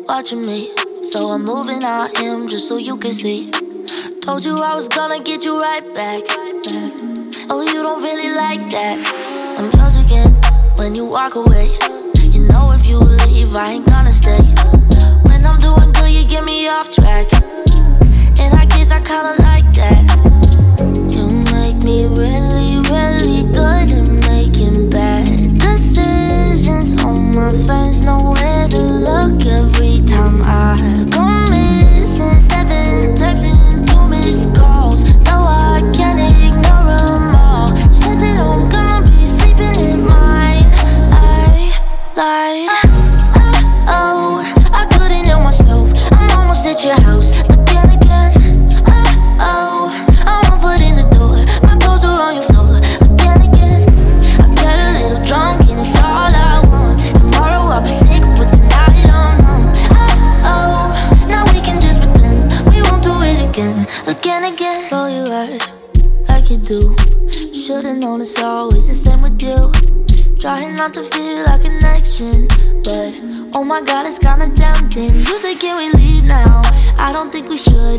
watching me, so I'm moving on him just so you can see. Told you I was gonna get you right back. Oh, you don't really like that. I'm yours again when you walk away. You know if you leave, I ain't gonna stay. When I'm doing good, you get me off track, and I guess I kinda like that. You make me really, really good at making bad decisions. All my friends know where to look every time I go missing. 7 texts and 2 missed calls. No, I can't ignore them all. Said that I'm gonna be sleeping in mine. I lied. Oh, I couldn't help myself. I'm almost at your house, but then again, oh, I'm one foot in the door. My clothes are on your floor. But then again, I get a little drunk and it's all I want. Tomorrow I'll be sick, but tonight I'm numb. Oh, now we can just pretend we won't do it again. Again. Roll your eyes like you do. Should've known it's always the same with you. Trying not to feel a connection, but oh my god, it's kinda tempting. You say, can we leave now? I don't think we should.